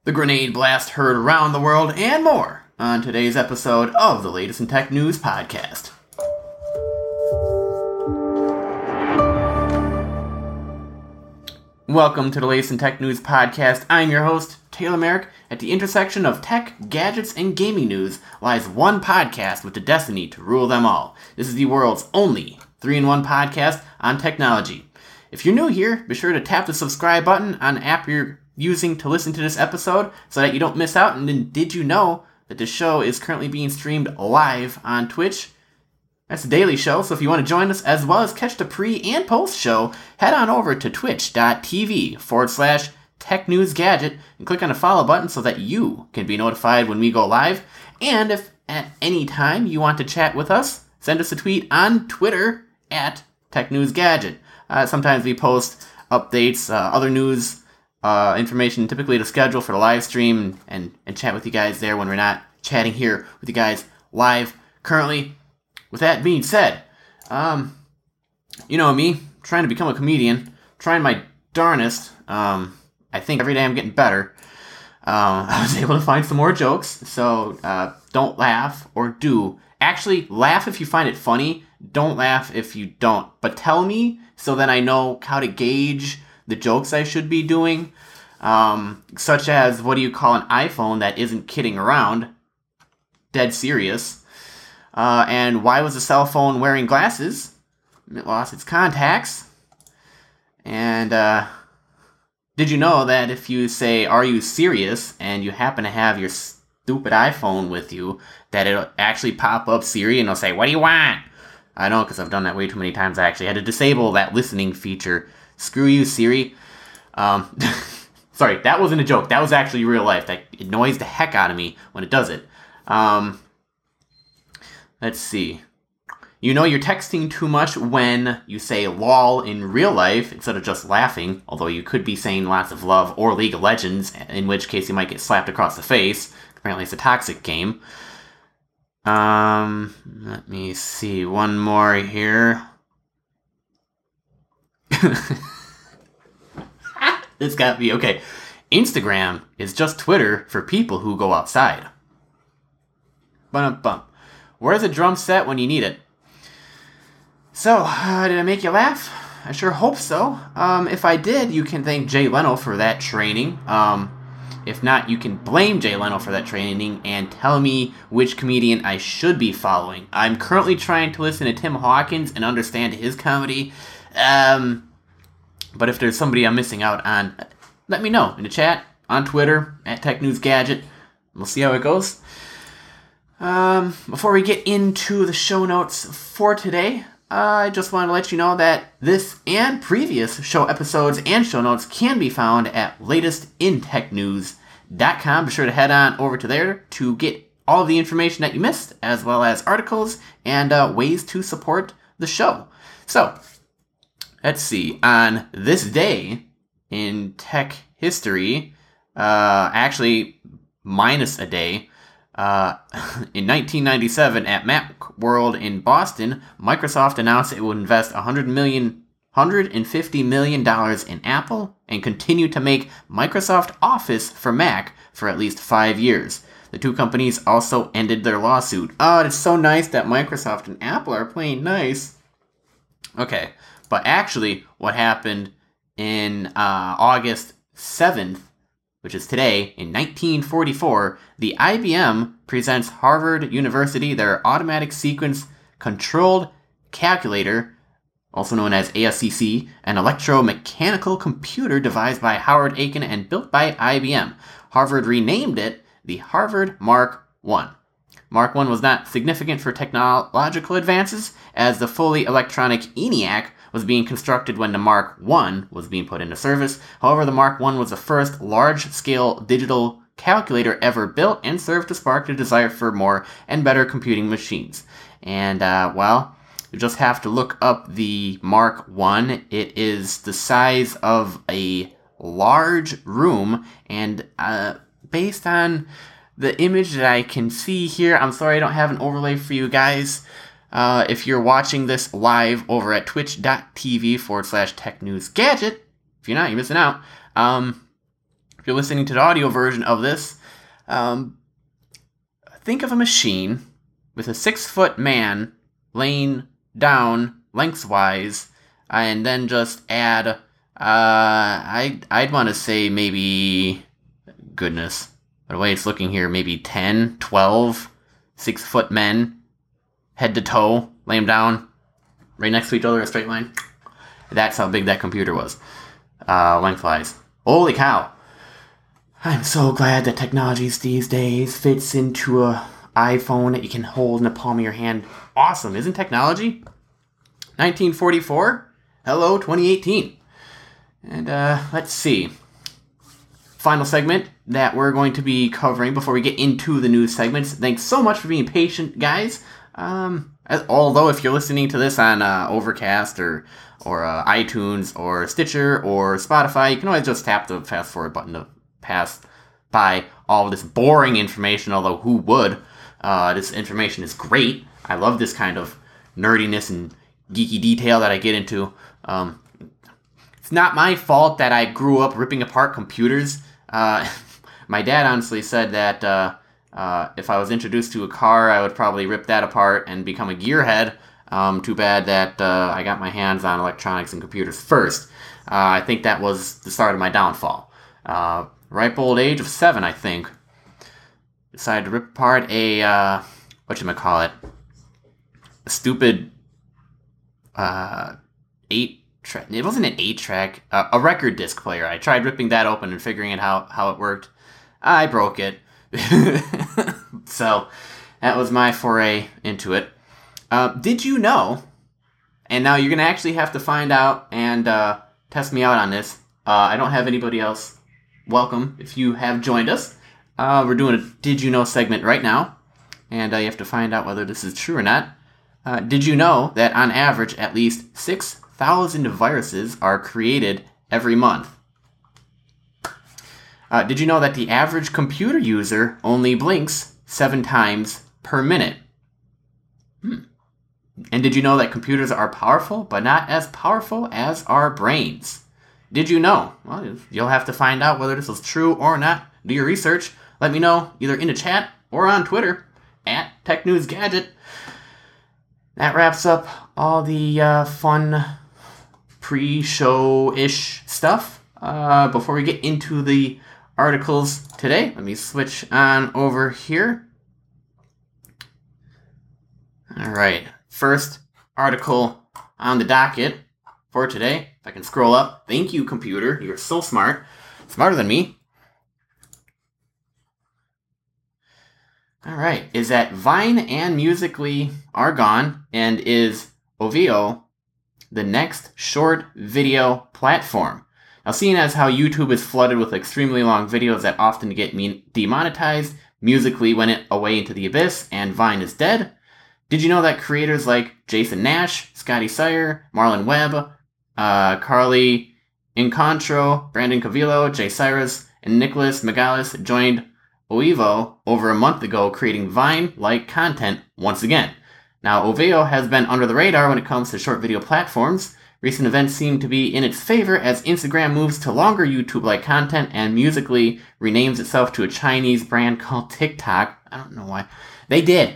The grenade blast heard around the world and more on today's episode of the Latest in Tech News podcast. Welcome to the Latest in Tech News podcast. I'm your host, Taylor Merrick. At the intersection of tech, gadgets, and gaming news lies one podcast with the destiny to rule them all. This is the world's only 3-in-1 podcast on technology. If you're new here, be sure to tap the subscribe button on the app you're using to listen to this episode so that you don't miss out. And then did you know that the show is currently being streamed live on Twitch? That's a daily show, so if you want to join us as well as catch the pre and post show, head on over to twitch.tv/technewsgadget and click on the follow button so that you can be notified when we go live. And if at any time you want to chat with us, send us a tweet on Twitter at TechNewsGadget. Sometimes we post updates, other news, information, typically the schedule for the live stream, and chat with you guys there when we're not chatting here with you guys live currently. With that being said, you know me, trying to become a comedian, trying my darnest. I think every day I'm getting better. I was able to find some more jokes, so don't laugh, or do. Actually, laugh if you find it funny. Don't laugh if you don't. But tell me so that I know how to gauge the jokes I should be doing, such as, what do you call an iPhone that isn't kidding around? Dead serious. And why was a cell phone wearing glasses? It lost its contacts. And did you know that if you say, "Are you serious?" and you happen to have your stupid iPhone with you, that it'll actually pop up Siri and it'll say, "What do you want?" I know, because I've done that way too many times. I actually had to disable that listening feature. Screw you, Siri. Sorry, that wasn't a joke. That was actually real life. That annoys the heck out of me when it does it. Let's see. You know you're texting too much when you say lol in real life instead of just laughing, although you could be saying lots of love or League of Legends, in which case you might get slapped across the face. Apparently it's a toxic game. Let me see. One more here. This got me. Okay. Instagram is just Twitter for people who go outside. Bum. Where's a drum set when you need it? So, did I make you laugh? I sure hope so. If I did, you can thank Jay Leno for that training. If not, you can blame Jay Leno for that training and tell me which comedian I should be following. I'm currently trying to listen to Tim Hawkins and understand his comedy. But if there's somebody I'm missing out on, let me know in the chat, on Twitter, at TechNewsGadget. We'll see how it goes. Before we get into the show notes for today, I just want to let you know that this and previous show episodes and show notes can be found at latestintechnews.com. Be sure to head on over to there to get all of the information that you missed, as well as articles and ways to support the show. So, let's see. On this day in tech history, actually minus a day, in 1997 at Macworld in Boston, Microsoft announced it would invest $150 million in Apple and continue to make Microsoft Office for Mac for at least 5 years. The two companies also ended their lawsuit. Oh, it's so nice that Microsoft and Apple are playing nice. Okay, but actually what happened in August 7th, which is today, in 1944, the IBM presents Harvard University their Automatic Sequence Controlled Calculator, also known as ASCC, an electromechanical computer devised by Howard Aiken and built by IBM. Harvard renamed it the Harvard Mark I. Mark I was not significant for technological advances, as the fully electronic ENIAC was being constructed when the Mark I was being put into service. However, the Mark I was the first large-scale digital calculator ever built and served to spark the desire for more and better computing machines. And, you just have to look up the Mark I. It is the size of a large room, and based on the image that I can see here, I'm sorry I don't have an overlay for you guys. If you're watching this live over at twitch.tv/technewsgadget, if you're not, you're missing out. if you're listening to the audio version of this, think of a machine with a 6-foot man laying down lengthwise, and then just add, I'd want to say maybe, goodness, the way it's looking here, maybe 10, 12 6-foot men, head to toe, lay them down, right next to each other in a straight line. That's how big that computer was, lengthwise. Holy cow. I'm so glad that technology these days fits into a iPhone that you can hold in the palm of your hand. Awesome, isn't technology? 1944? Hello, 2018. And let's see. Final segment that we're going to be covering before we get into the news segments. Thanks so much for being patient, guys. Although if you're listening to this on Overcast or iTunes or Stitcher or Spotify, you can always just tap the fast forward button to pass by all of this boring information, although who would? This information is great. I love this kind of nerdiness and geeky detail that I get into. It's not my fault that I grew up ripping apart computers. My dad honestly said that if I was introduced to a car, I would probably rip that apart and become a gearhead. Too bad that I got my hands on electronics and computers first. I think that was the start of my downfall. Ripe old age of 7, I think. Decided to rip apart a, a stupid 8-track. It wasn't an 8-track, a record disc player. I tried ripping that open and figuring out how it worked. I broke it. So, that was my foray into it. Did you know, and now you're going to actually have to find out and test me out on this. I don't have anybody else. Welcome if you have joined us. We're doing a Did You Know segment right now, and you have to find out whether this is true or not. Did you know that on average at least 6,000 viruses are created every month? Did you know that the average computer user only blinks 7 times per minute? And did you know that computers are powerful, but not as powerful as our brains? Did you know? Well, you'll have to find out whether this is true or not. Do your research. Let me know either in the chat or on Twitter at TechNewsGadget. That wraps up all the fun pre-show-ish stuff. Before we get into the articles today, let me switch on over here. All right, first article on the docket for today. If I can scroll up. Thank you, computer. You're so smart. Smarter than me. All right. Is that Vine and Musical.ly are gone, and is Oveo the next short video platform? Now, seeing as how YouTube is flooded with extremely long videos that often get demonetized, Musical.ly went away into the abyss, and Vine is dead. Did you know that creators like Jason Nash, Scotty Sire, Marlon Webb, Carly Incontro, Brandon Cavillo, Jay Cyrus, and Nicholas Megalis joined Oveo over a month ago, creating Vine-like content once again. Now, Oveo has been under the radar when it comes to short video platforms. Recent events seem to be in its favor as Instagram moves to longer YouTube-like content and Musical.ly renames itself to a Chinese brand called TikTok. I don't know why. They did.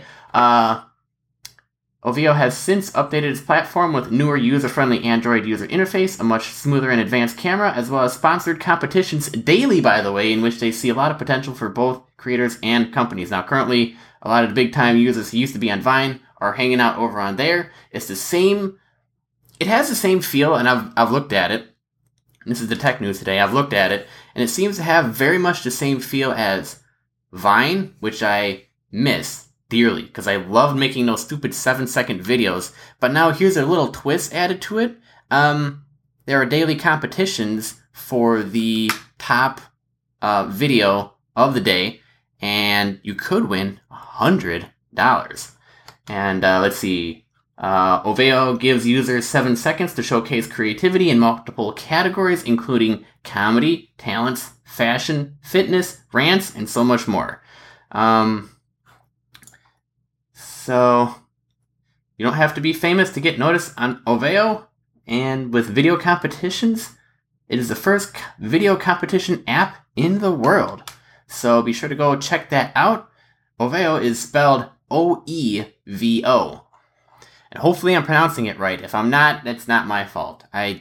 Oveo has since updated its platform with newer user-friendly Android user interface, a much smoother and advanced camera, as well as sponsored competitions daily, by the way, in which they see a lot of potential for both creators and companies. Now, currently, a lot of the big-time users who used to be on Vine are hanging out over on there. It's the same... It has the same feel, and I've looked at it. This is the tech news today. I've looked at it, and it seems to have very much the same feel as Vine, which I miss dearly, because I loved making those stupid 7-second videos. But now here's a little twist added to it. There are daily competitions for the top video of the day, and you could win $100. And let's see. Oveo gives users 7 seconds to showcase creativity in multiple categories, including comedy, talents, fashion, fitness, rants, and so much more. So, you don't have to be famous to get noticed on Oveo, and with video competitions, it is the first video competition app in the world. So be sure to go check that out. Oevo is spelled Oevo. And hopefully I'm pronouncing it right. If I'm not, that's not my fault. I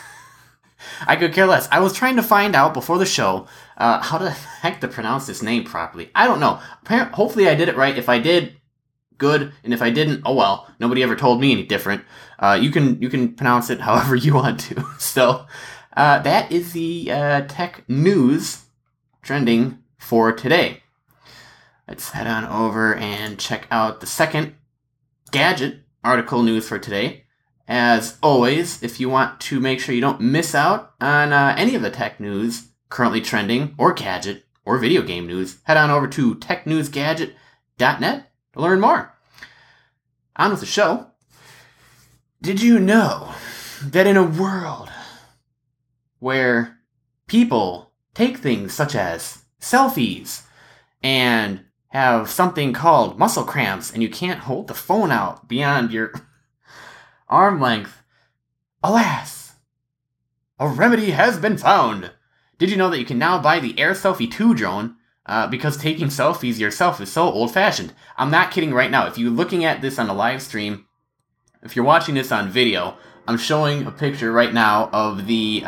could care less. I was trying to find out before the show how the heck to pronounce this name properly. I don't know. Hopefully I did it right. If I did, good. And if I didn't, oh well. Nobody ever told me any different. You can pronounce it however you want to. So that is the tech news trending for today. Let's head on over and check out the second gadget article news for today. As always, if you want to make sure you don't miss out on any of the tech news currently trending, or gadget, or video game news, head on over to technewsgadget.net to learn more. On with the show. Did you know that in a world where people take things such as selfies and have something called muscle cramps and you can't hold the phone out beyond your arm length, alas, a remedy has been found. Did you know that you can now buy the Air Selfie 2 drone because taking selfies yourself is so old-fashioned? I'm not kidding right now. If you're looking at this on a live stream, if you're watching this on video, I'm showing a picture right now of the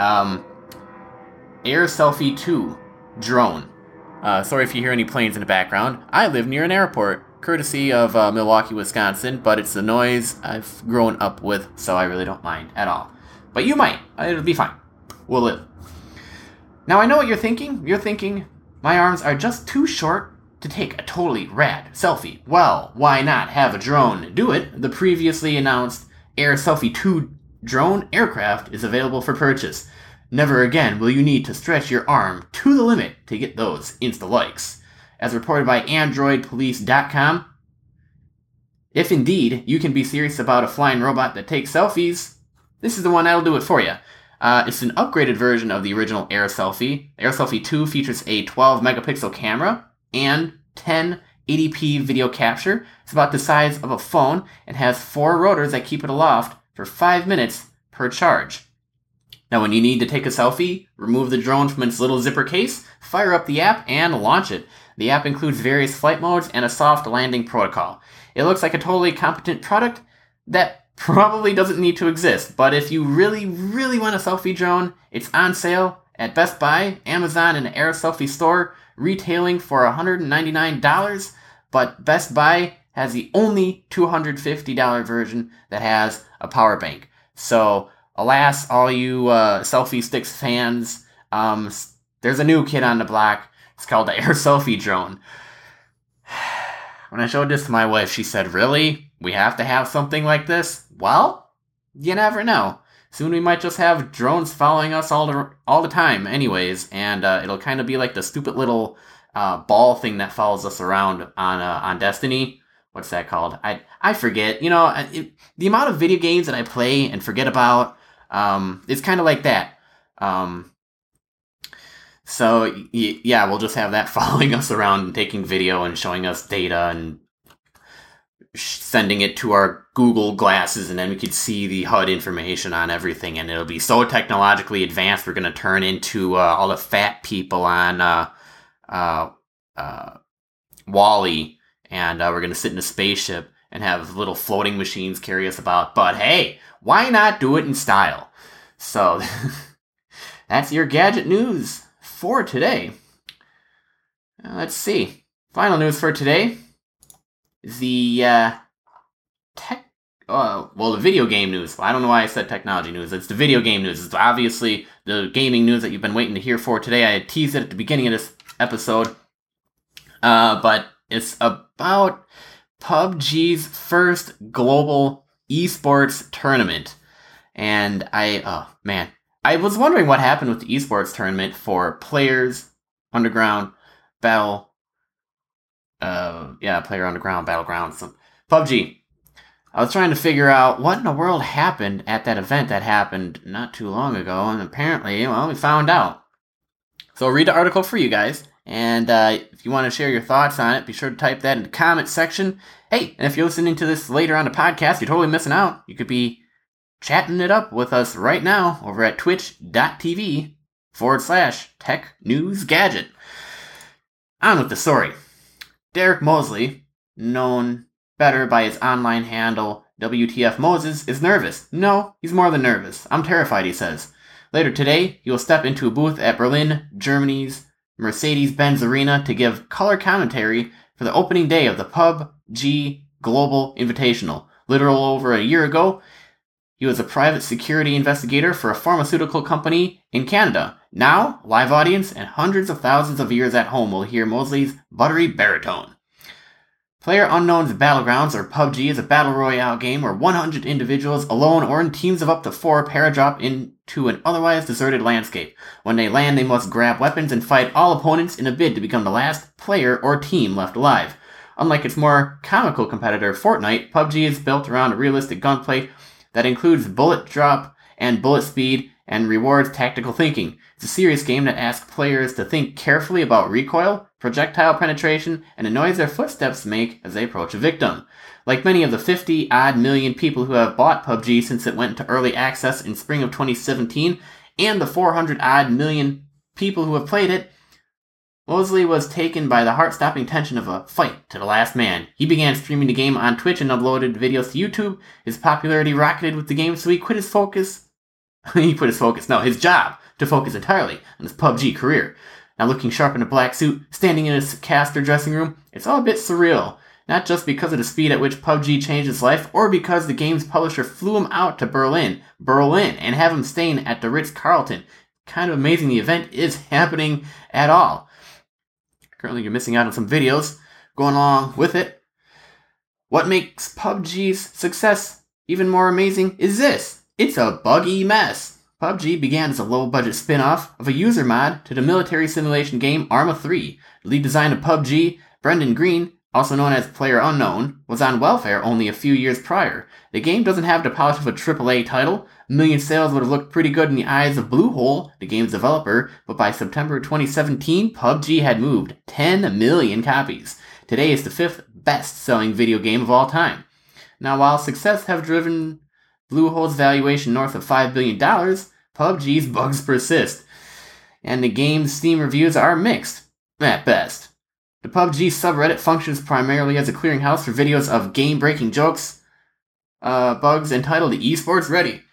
Air Selfie 2 drone. Sorry if you hear any planes in the background. I live near an airport, courtesy of Milwaukee, Wisconsin, but it's the noise I've grown up with, so I really don't mind at all. But you might. It'll be fine. We'll live. Now, I know what you're thinking. You're thinking, my arms are just too short to take a totally rad selfie. Well, why not have a drone do it? The previously announced Air Selfie 2 drone aircraft is available for purchase. Never again will you need to stretch your arm to the limit to get those Insta likes. As reported by AndroidPolice.com, if indeed you can be serious about a flying robot that takes selfies, this is the one that'll do it for you. It's an upgraded version of the original Air Selfie. Air Selfie 2 features a 12 megapixel camera and 1080p video capture. It's about the size of a phone and has 4 rotors that keep it aloft for 5 minutes per charge. Now, when you need to take a selfie, remove the drone from its little zipper case, fire up the app, and launch it. The app includes various flight modes and a soft landing protocol. It looks like a totally competent product that probably doesn't need to exist, but if you really, really want a selfie drone, it's on sale at Best Buy, Amazon, and Air Selfie store, retailing for $199, but Best Buy has the only $250 version that has a power bank. So, alas, all you selfie sticks fans, there's a new kid on the block. It's called the Air Selfie drone. When I showed this to my wife, she said, "Really? We have to have something like this?" Well, you never know. Soon we might just have drones following us all the time anyways, and it'll kind of be like the stupid little ball thing that follows us around on Destiny. What's that called? I forget. You know, the amount of video games that I play and forget about, it's kind of like that. So, yeah, we'll just have that following us around and taking video and showing us data and sending it to our Google glasses, and then we could see the HUD information on everything, and it'll be so technologically advanced we're going to turn into all the fat people on WALL-E, and we're going to sit in a spaceship and have little floating machines carry us about. But hey, why not do it in style? So, that's your gadget news for today. Let's see. Final news for today is the the video game news. Well, I don't know why I said technology news. It's the video game news. It's obviously the gaming news that you've been waiting to hear for today. I had teased it at the beginning of this episode. But it's about PUBG's first global esports tournament. And I was wondering what happened with the esports tournament for Players Underground Battle. Player Underground Battlegrounds. PUBG. I was trying to figure out what in the world happened at that event that happened not too long ago, and apparently, we found out. So I'll read the article for you guys, and if you want to share your thoughts on it, be sure to type that in the comment section. Hey, and if you're listening to this later on the podcast, you're totally missing out. You could be chatting it up with us right now over at twitch.tv tech news gadget. On with the story. Derek Mosley, known better by his online handle WTF Moses, is nervous. No, he's more than nervous. I'm terrified, he says. Later today, he will step into a booth at Berlin, Germany's Mercedes-Benz Arena to give color commentary for the opening day of the PUBG Global Invitational. Little over a year ago, he was a private security investigator for a pharmaceutical company in Canada. Now, live audience and hundreds of thousands of ears at home will hear Mosley's buttery baritone. PlayerUnknown's Battlegrounds, or PUBG, is a battle royale game where 100 individuals, alone or in teams of up to 4, paradrop into an otherwise deserted landscape. When they land, they must grab weapons and fight all opponents in a bid to become the last player or team left alive. Unlike its more comical competitor, Fortnite, PUBG is built around a realistic gunplay that includes bullet drop and bullet speed and rewards tactical thinking. It's a serious game that asks players to think carefully about recoil, projectile penetration, and the noise their footsteps make as they approach a victim. Like many of the 50-odd million people who have bought PUBG since it went into early access in spring of 2017, and the 400-odd million people who have played it, Mosley was taken by the heart-stopping tension of a fight to the last man. He began streaming the game on Twitch and uploaded videos to YouTube. His popularity rocketed with the game, so he put his job to focus entirely on his PUBG career. Now looking sharp in a black suit, standing in his caster dressing room, it's all a bit surreal. Not just because of the speed at which PUBG changed his life, or because the game's publisher flew him out to Berlin, and have him staying at the Ritz-Carlton. Kind of amazing the event is happening at all. Currently, you're missing out on some videos going along with it. What makes PUBG's success even more amazing is this. It's a buggy mess. PUBG began as a low-budget spin-off of a user mod to the military simulation game Arma 3. The lead designer of PUBG, Brendan Green, also known as PlayerUnknown, was on welfare only a few years prior. The game doesn't have the polish of a AAA title. A million sales would have looked pretty good in the eyes of Bluehole, the game's developer, but by September 2017, PUBG had moved 10 million copies. Today is the 5th best-selling video game of all time. Now, while success have driven Bluehole's valuation north of $5 billion, PUBG's bugs persist, and the game's Steam reviews are mixed, at best. The PUBG subreddit functions primarily as a clearinghouse for videos of game-breaking jokes, bugs entitled Esports Ready.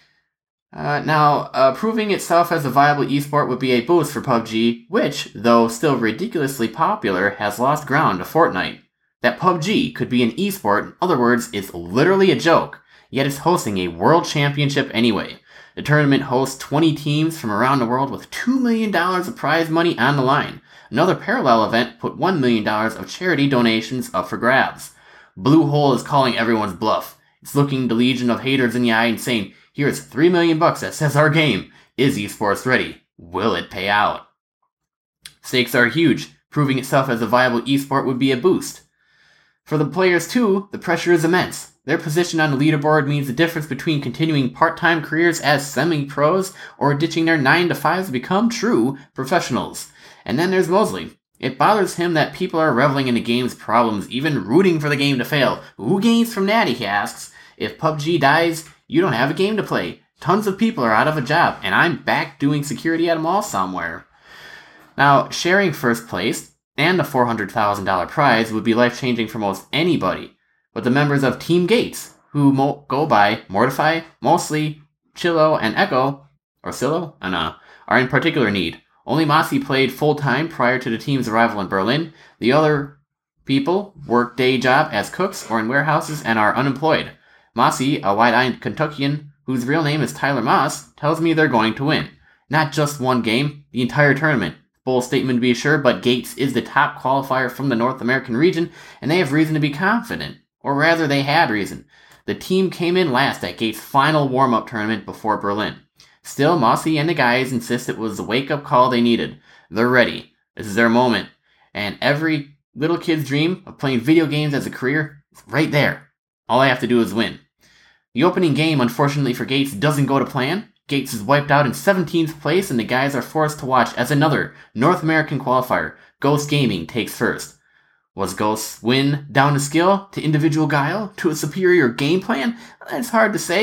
Proving itself as a viable esport would be a boost for PUBG, which, though still ridiculously popular, has lost ground to Fortnite. That PUBG could be an esport, in other words, is literally a joke, yet it's hosting a world championship anyway. The tournament hosts 20 teams from around the world with $2 million of prize money on the line. Another parallel event put $1 million of charity donations up for grabs. Bluehole is calling everyone's bluff. It's looking the legion of haters in the eye and saying, here's $3 million that says our game. Is esports ready? Will it pay out? Stakes are huge. Proving itself as a viable esport would be a boost. For the players too, the pressure is immense. Their position on the leaderboard means the difference between continuing part-time careers as semi-pros or ditching their 9-to-5s to become true professionals. And then there's Mosley. It bothers him that people are reveling in the game's problems, even rooting for the game to fail. Who gains from that, he asks. If PUBG dies, you don't have a game to play. Tons of people are out of a job, and I'm back doing security at a mall somewhere. Now, sharing first place and the $400,000 prize would be life-changing for most anybody. But the members of Team Gates, who go by Mortify, Mostly, Chillo, and Echo, or Silo, are in particular need. Only Mossy played full-time prior to the team's arrival in Berlin. The other people work day job as cooks or in warehouses and are unemployed. Mossy, a wide-eyed Kentuckian whose real name is Tyler Moss, tells me they're going to win. Not just one game, the entire tournament. Bold statement to be sure, but Gates is the top qualifier from the North American region, and they have reason to be confident. Or rather, they had reason. The team came in last at Gates' final warm-up tournament before Berlin. Still, Mossy and the guys insist it was the wake-up call they needed. They're ready. This is their moment. And every little kid's dream of playing video games as a career is right there. All I have to do is win. The opening game, unfortunately for Gates, doesn't go to plan. Gates is wiped out in 17th place, and the guys are forced to watch as another North American qualifier, Ghost Gaming, takes first. Was Ghost's win down to skill, to individual guile, to a superior game plan? It's hard to say.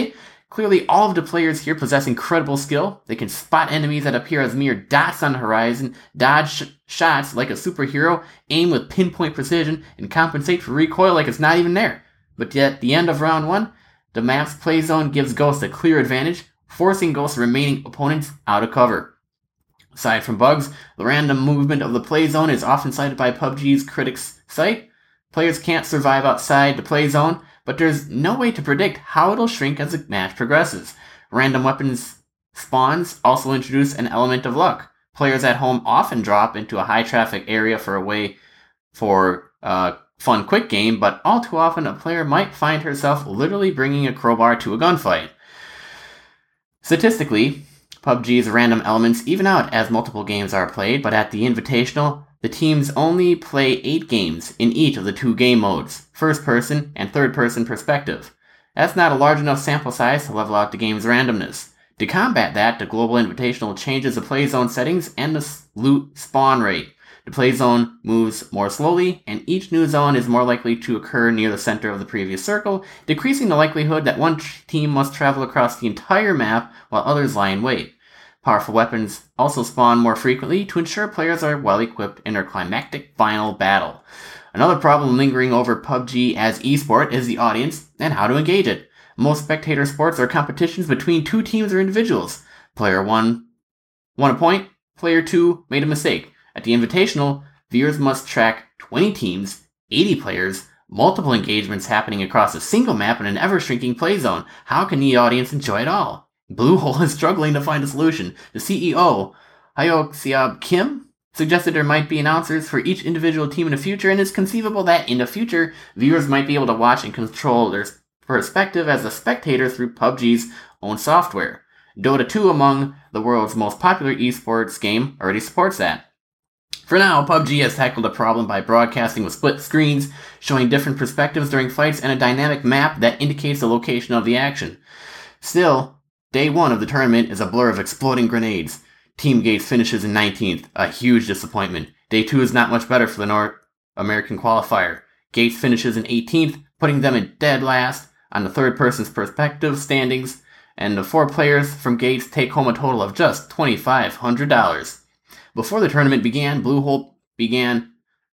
Clearly, all of the players here possess incredible skill. They can spot enemies that appear as mere dots on the horizon, dodge shots like a superhero, aim with pinpoint precision, and compensate for recoil like it's not even there. But yet, at the end of round 1, the map's play zone gives Ghost a clear advantage, forcing Ghost's remaining opponents out of cover. Aside from bugs, the random movement of the play zone is often cited by PUBG's critics' cite. Players can't survive outside the play zone, but there's no way to predict how it'll shrink as the match progresses. Random weapons spawns also introduce an element of luck. Players at home often drop into a high-traffic area for a fun quick game, but all too often a player might find herself literally bringing a crowbar to a gunfight. Statistically, PUBG's random elements even out as multiple games are played, but at the Invitational, the teams only play 8 games in each of the 2 game modes, first-person and third-person perspective. That's not a large enough sample size to level out the game's randomness. To combat that, the Global Invitational changes the play zone settings and the loot spawn rate. The play zone moves more slowly, and each new zone is more likely to occur near the center of the previous circle, decreasing the likelihood that one team must travel across the entire map while others lie in wait. Powerful weapons also spawn more frequently to ensure players are well equipped in their climactic final battle. Another problem lingering over PUBG as esport is the audience and how to engage it. Most spectator sports are competitions between 2 teams or individuals. Player 1 won a point, player 2 made a mistake. At the Invitational, viewers must track 20 teams, 80 players, multiple engagements happening across a single map in an ever-shrinking play zone. How can the audience enjoy it all? Bluehole is struggling to find a solution. The CEO, Hyok-Seob Kim, suggested there might be announcers for each individual team in the future, and it's conceivable that in the future, viewers might be able to watch and control their perspective as a spectator through PUBG's own software. Dota 2, among the world's most popular esports game, already supports that. For now, PUBG has tackled the problem by broadcasting with split screens, showing different perspectives during fights, and a dynamic map that indicates the location of the action. Still, Day 1 of the tournament is a blur of exploding grenades. Team Gates finishes in 19th, a huge disappointment. Day 2 is not much better for the North American qualifier. Gates finishes in 18th, putting them in dead last on the third person's perspective standings, and the 4 players from Gates take home a total of just $2,500. Before the tournament began, Bluehole began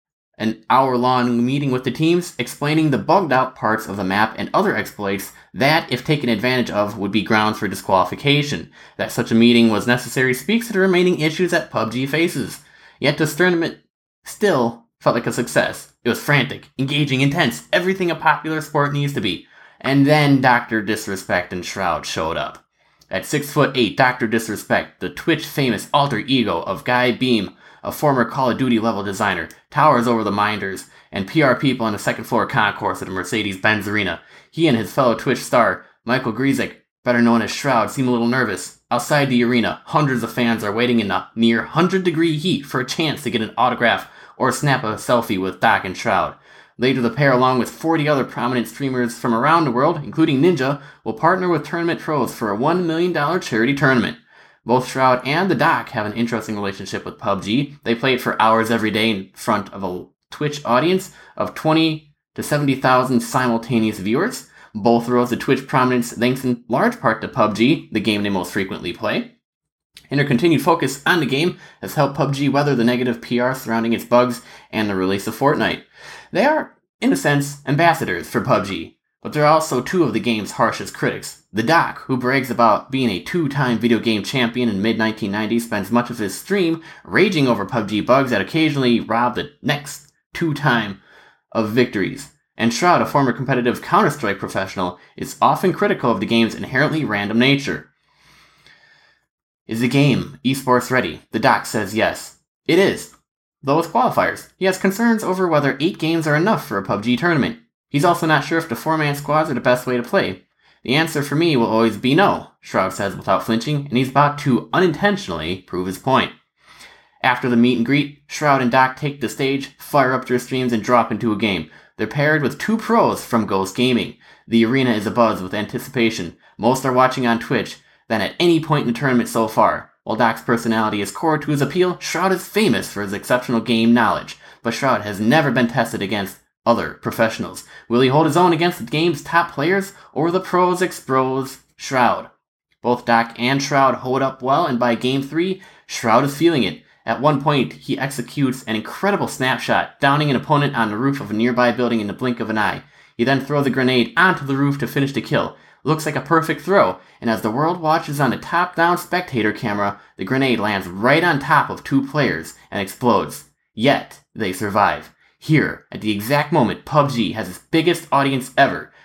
an hour-long meeting with the teams, explaining the bugged-out parts of the map and other exploits that, if taken advantage of, would be grounds for disqualification. That such a meeting was necessary speaks to the remaining issues that PUBG faces. Yet this tournament still felt like a success. It was frantic, engaging, intense, everything a popular sport needs to be. And then Dr. Disrespect and Shroud showed up. At 6'8", Dr. Disrespect, the Twitch-famous alter ego of Guy Beam, a former Call of Duty level designer, towers over the Minders and PR people on the second floor concourse at the Mercedes-Benz Arena. He and his fellow Twitch star, Michael Griezek, better known as Shroud, seem a little nervous. Outside the arena, hundreds of fans are waiting in the near 100-degree heat for a chance to get an autograph or snap a selfie with Doc and Shroud. Later, the pair, along with 40 other prominent streamers from around the world, including Ninja, will partner with Tournament Pros for a $1 million charity tournament. Both Shroud and the Doc have an interesting relationship with PUBG. They play it for hours every day in front of a Twitch audience of 20 to 70,000 simultaneous viewers. Both roads to Twitch prominence thanks in large part to PUBG, the game they most frequently play. And their continued focus on the game has helped PUBG weather the negative PR surrounding its bugs and the release of Fortnite. They are, in a sense, ambassadors for PUBG, but they're also 2 of the game's harshest critics. The Doc, who brags about being a 2-time video game champion in mid-1990s, spends much of his stream raging over PUBG bugs that occasionally rob the next 2-time of victories. And Shroud, a former competitive Counter-Strike professional, is often critical of the game's inherently random nature. Is the game esports ready? The Doc says yes. It is. Though with qualifiers, he has concerns over whether 8 games are enough for a PUBG tournament. He's also not sure if the 4-man squads are the best way to play. The answer for me will always be no, Shroud says without flinching, and he's about to unintentionally prove his point. After the meet and greet, Shroud and Doc take the stage, fire up their streams, and drop into a game. They're paired with 2 pros from Ghost Gaming. The arena is abuzz with anticipation. Most are watching on Twitch than at any point in the tournament so far. While Doc's personality is core to his appeal, Shroud is famous for his exceptional game knowledge. But Shroud has never been tested against other professionals. Will he hold his own against the game's top players, or the pros expose Shroud. Both Doc and Shroud hold up well, and by Game 3, Shroud is feeling it. At one point, he executes an incredible snapshot, downing an opponent on the roof of a nearby building in the blink of an eye. He then throws a grenade onto the roof to finish the kill. Looks like a perfect throw, and as the world watches on the top-down spectator camera, the grenade lands right on top of two players and explodes. Yet, they survive. Here, at the exact moment PUBG has its biggest audience ever,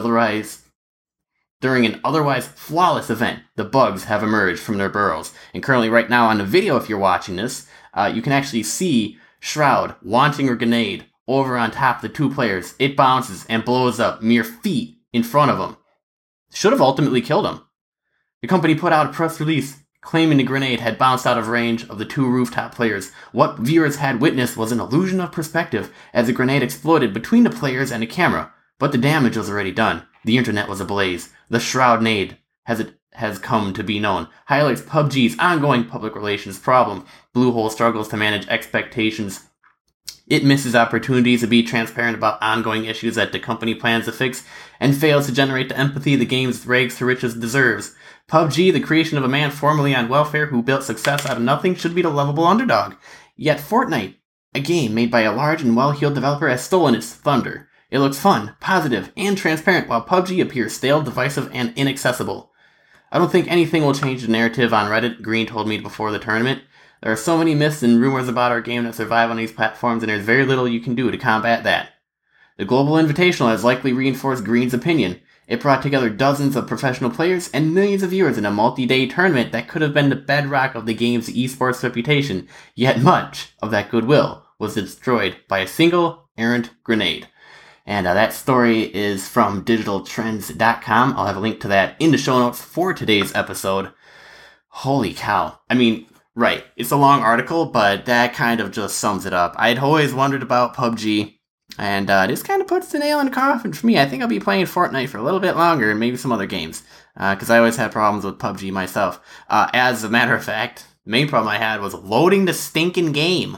during an otherwise flawless event, the bugs have emerged from their burrows. And currently right now on the video, if you're watching this, you can actually see Shroud launching a grenade over on top of the two players. It bounces and blows up mere feet in front of him. Should have ultimately killed him. The company put out a press release claiming the grenade had bounced out of range of the two rooftop players. What viewers had witnessed was an illusion of perspective as the grenade exploded between the players and the camera. But the damage was already done. The internet was ablaze. The Shroud nade, as it has come to be known, highlights PUBG's ongoing public relations problem. Bluehole struggles to manage expectations. It misses opportunities to be transparent about ongoing issues that the company plans to fix, and fails to generate the empathy the game's rags to riches deserves. PUBG, the creation of a man formerly on welfare who built success out of nothing, should be the lovable underdog. Yet Fortnite, a game made by a large and well-heeled developer, has stolen its thunder. It looks fun, positive, and transparent, while PUBG appears stale, divisive, and inaccessible. I don't think anything will change the narrative on Reddit, Green told me before the tournament. There are so many myths and rumors about our game that survive on these platforms, and there's very little you can do to combat that. The Global Invitational has likely reinforced Green's opinion. It brought together dozens of professional players and millions of viewers in a multi-day tournament that could have been the bedrock of the game's esports reputation, yet much of that goodwill was destroyed by a single errant grenade. And that story is from digitaltrends.com. I'll have a link to that in the show notes for today's episode. Holy cow. I mean, right, it's a long article, but that kind of just sums it up. I'd always wondered about PUBG, and this kind of puts the nail in the coffin for me. I think I'll be playing Fortnite for a little bit longer, and maybe some other games, because I always had problems with PUBG myself. As a matter of fact, the main problem I had was loading the stinking game.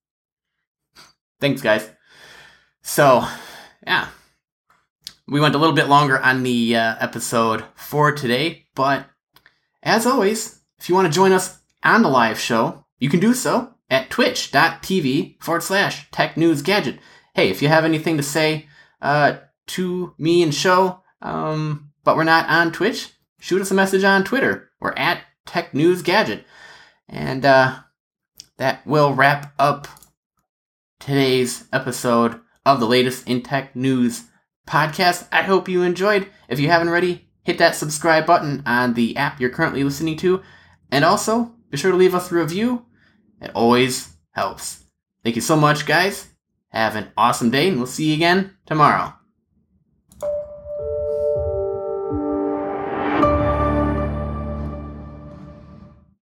Thanks, guys. So, yeah, we went a little bit longer on the episode for today, but as always, if you want to join us on the live show, you can do so at twitch.tv/technewsgadget. Hey, if you have anything to say to me and show, but we're not on Twitch, shoot us a message on Twitter. We're at technewsgadget. And that will wrap up today's episode of the latest in tech news podcast. I hope you enjoyed. If you haven't already, hit that subscribe button on the app you're currently listening to. And also, be sure to leave us a review. It always helps. Thank you so much, guys. Have an awesome day, and we'll see you again tomorrow.